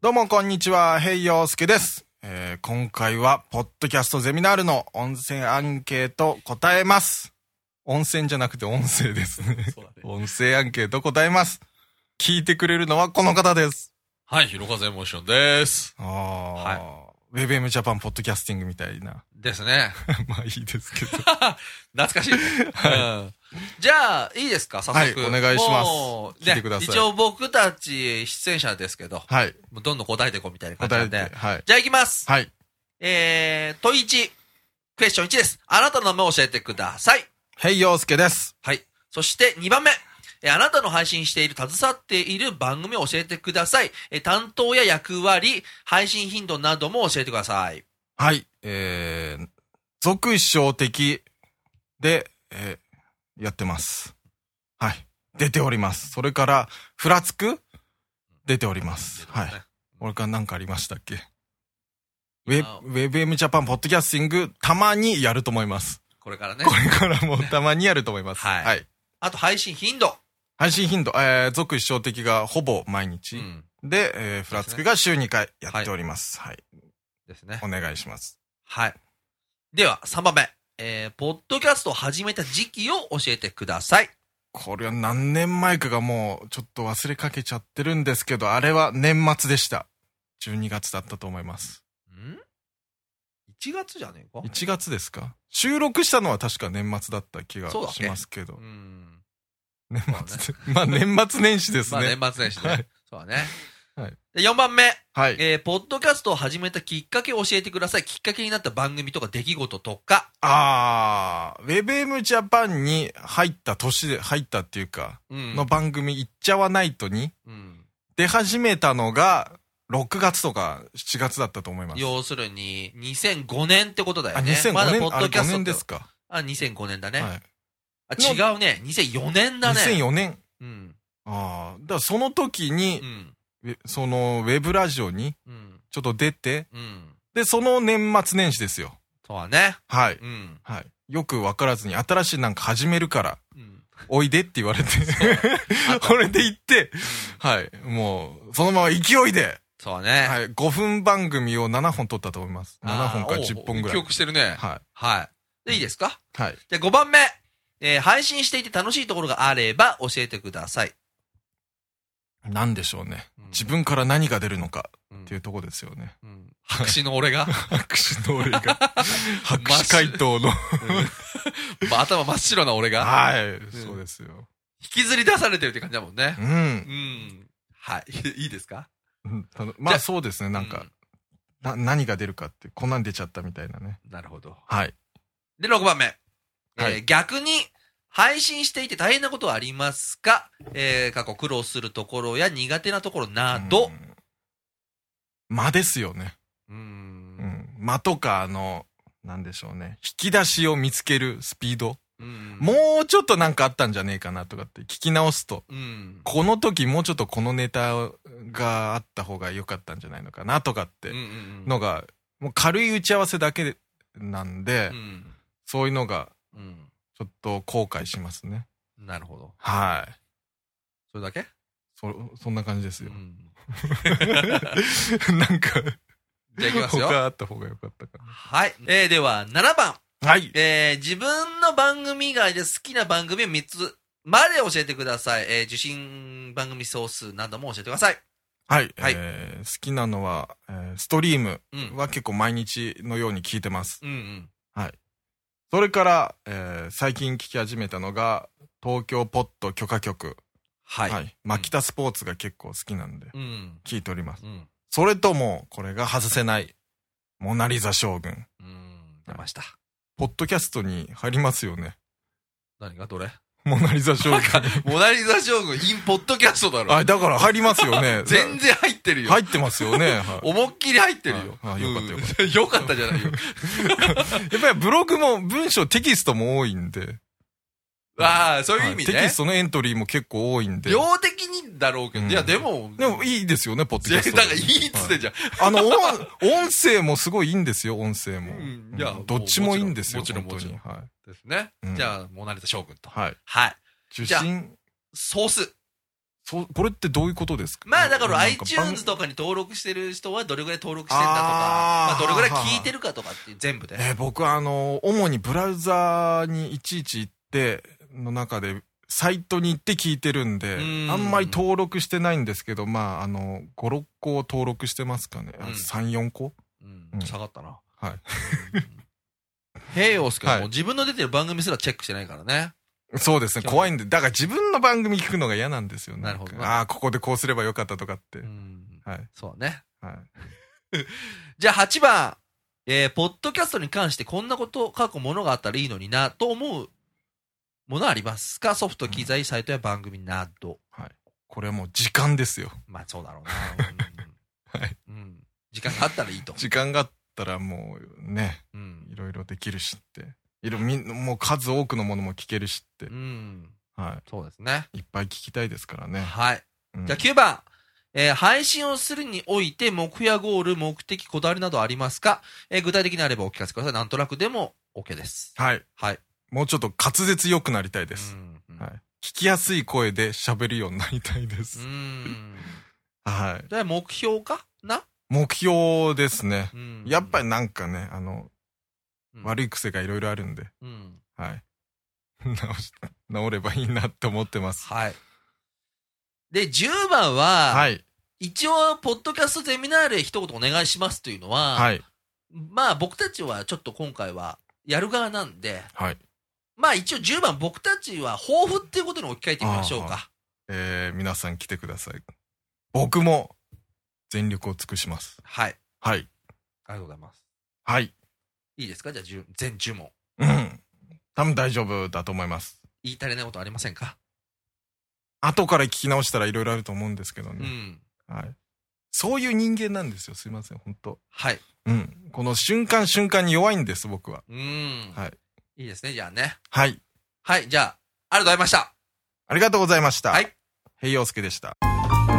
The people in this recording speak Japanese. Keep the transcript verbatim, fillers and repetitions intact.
どうもこんにちは、ヘイヨウスケです。えー、今回はポッドキャストゼミナールの温泉アンケート答えます。温泉じゃなくて音声ですね。そうだね。音声アンケート答えます。聞いてくれるのはこの方です。 はい、ひろかぜエモーションです。 ああ、はい。ウェブエムジャパンポッドキャスティングみたいな。 ですね。 まあいいですけど。 懐かしいね。はい、うん。じゃあ、いいですか、早速。 はい、お願いします。聞いてください。 一応僕たち出演者ですけど。 はい。 もうどんどん答えていこうみたいな感じなんで。 答えて、はい。 じゃあ行きます。 はい。 えー、問いいち。クエスチョンいちです。あなたの名前を教えてください。 ヘイヨウスケです。 はい。そしてにばんめ。え、あなたの配信している、携わっている番組を教えてください。え、担当や役割、配信頻度なども教えてください。 はい。えー、続小的で、えー、やってます。はい。出ております。それから、ふらつく出ております。はい。俺から何かありましたっけ？ウェブ、ウェブエムジャパンポッドキャスティング、たまにやると思います。 これからね。 これからもたまにやると思います。 はい。はい。あと、配信頻度。 配信頻度、えー、続一小的がほぼ毎日。うん、で、えー、ふらつくが週にかいやっております。はい。はい、 ですね。 お願いします。 はい。では、さんばんめ。えー、ポッドキャストを始めた時期を教えてください。 これは何年前かがもうちょっと忘れかけちゃってるんですけど、あれは年末でした。じゅうにがつだったと思います。 ん ?いち 月じゃねえか ? いち 月ですか？収録したのは確か年末だった気がしますけど。う、うん。年末、ね、まあ年末年始ですね。 まあ年末年始ね。はい、そうだね。 はい。 で、よんばんめ。 はい。 えー、ポッドキャストを始めたきっかけを教えてください。きっかけになった番組とか出来事とか。 あー、ウェブエムジャパンに入った年で、入ったっていうか、うん、の番組、いっちゃわないとに、うん、出始めたのが、ろくがつとかしちがつだったと思います。 要するに、にせんごねんってことだよね。 あ、にせんごねん、 まだポッドキャストあれごねんですか。 あ、にせんごねんだね。 はい。 あ、違うね。にせんよねんだね。 にせんよねん。 うん。 ああ、だからその時に、うん、そのウェブラジオにちょっと出て、うん、でその年末年始ですよ。 そうだね。 はい、うん、はい。よく分からずに新しいなんか始めるから、うん、おいでって言われて、これで行って、うん、はい、もうそのまま勢いで、 そうね。 はい、ごふん番組をななほん撮ったと思います。ななほんかじゅっぽんぐらい。 記憶してるね。 はい、 はい。でいいですか？ はい。 じゃあごばんめ、えー、配信していて楽しいところがあれば教えてください。 なんでしょうね、うん。自分から何が出るのかっていうところですよね。 うんうん、白紙の俺が白紙の俺が白紙回答のまあ、頭真っ白な俺がはい、うん、そうですよ。 引きずり出されてるって感じだもんね。 うん。うん。 はい。いいですか？ うん、まあそうですね。なんか、うん、な、何が出るかって、こんなん出ちゃったみたいなね。 なるほど。 はい。 で、ろくばんめ。えーはい、逆に、配信していて大変なことはありますか？えー、過去苦労するところや苦手なところなど。 間ですよね。 うーん。 うん。間とか、あの、なんでしょうね。引き出しを見つけるスピード。うん、もうちょっとなんかあったんじゃねえかなとかって聞き直すと、うん、この時もうちょっとこのネタがあった方が良かったんじゃないのかなとかってのが、もう軽い打ち合わせだけなんで、うん、そういうのが、ちょっと後悔しますね。 なるほど。 はい。 それだけ？ そ、そんな感じですよ。 うん、 なんか、 じゃあいきますよ。 他あった方が良かったかな。 はい。えー、では、ななばん。 はい。 えー、自分の番組以外で好きな番組をみっつまで教えてください。えー、受信番組総数なども教えてください。 はい。はい、えー、好きなのは、えー、ストリームは結構毎日のように聞いてます。 うんうん。 はい。それから、えー、最近聞き始めたのが、東京ポッド許可局。 はい。はい。 マキタスポーツが結構好きなんで、うん、聞いております。 うん、 それとも、これが外せない、モナリザ将軍。 うん、出ました。 ポッドキャストに入りますよね。 何がどれ？ モナリザ将軍。 モナリザ将軍、インポッドキャストだろ。 あ、だから入りますよね。 全然入ってるよ。 入ってますよね。はい、 思いっきり入ってるよ。 ああ、よかったよかった。 よかったじゃないよ。 やっぱりブログも文章テキストも多いんで。 ああ、そういう意味ね、 はい。テキストのエントリーも結構多いんで。 量的にだろうけど、うん、いやでも。 でもいいですよね、ポッドキャスト。 だからいいっつってんじゃん。はい、 あの、音声もすごいいいんですよ、音声も。 うん、いや、 うん、どっちもいいんですよ、 もちろんもちろん。 はい。 ですね。 うん、 じゃあ、モナリザ将軍と。 はい。 はい。 受信。 総数。 そう、これってどういうことですか？ まあだから iTunes とかに登録してる人はどれぐらい登録してんだとか、まあどれぐらい聞いてるかとかって全部で。 えー、僕はあの、主にブラウザにいちいち行って、の中で、サイトに行って聞いてるんで、んあんまり登録してないんですけど、まああの、ご、ろっこ登録してますかね。うん、さん、よんこ、 うんうん、下がったな。 はい。 ヘイヨウスケはもう自分の出てる番組すらチェックしてないからね。 そうですね。怖いんで。だから自分の番組聞くのが嫌なんですよね。 なるほど。 ああ、ここでこうすればよかったとかって。 うん。 はい。 そうね。 はい。 じゃあはちばん。えー、ポッドキャストに関してこんなこと書くものがあったらいいのにな、と思うものありますか？ソフト、機材、サイトや番組など。 はい。これはもう時間ですよ。 まあそうだろうな。 はい。 うん。時間があったらいいと。 時間があったらもうね、うん、いろいろできるしって。いろ、みん、もう数多くのものも聞けるしって。 うん。 はい。 そうですね。 いっぱい聞きたいですからね。 はい。うん、じゃあきゅうばん。えー、配信をするにおいて目標やゴール、目的、こだわりなどありますか？えー、具体的にあればお聞かせください。なんとなくでも OK です。 はい。 はい。 もうちょっと滑舌良くなりたいです。うんうん、はい。聞きやすい声で喋るようになりたいです。うん。はい。 じゃあ目標かな？ 目標ですね。やっぱりなんかね、あの、うん、悪い癖がいろいろあるんで。うん。はい。直し、治ればいいなって思ってます。 はい。で、じゅうばんは、はい。一応、ポッドキャストゼミナールへ一言お願いしますというのは、はい。まあ僕たちはちょっと今回はやる側なんで、はい。まあ一応じゅうばん僕たちは抱負っていうことに置き換えてみましょうか。 えー、皆さん来てください。僕も全力を尽くします。 はい。 はい。 ありがとうございます。 はい。 いいですか？じゃあ全じゅう問。 うん。多分大丈夫だと思います。 言い足りないことありませんか？ 後から聞き直したらいろいろあると思うんですけどね。うん。はい。そういう人間なんですよ。すいません、本当。 はい。 うん。この瞬間瞬間に弱いんです、僕は。 うん。はい。いいですね、じゃあね。 はい。 はい、じゃあ、ありがとうございました。 ありがとうございました。 はい。 平洋介でした。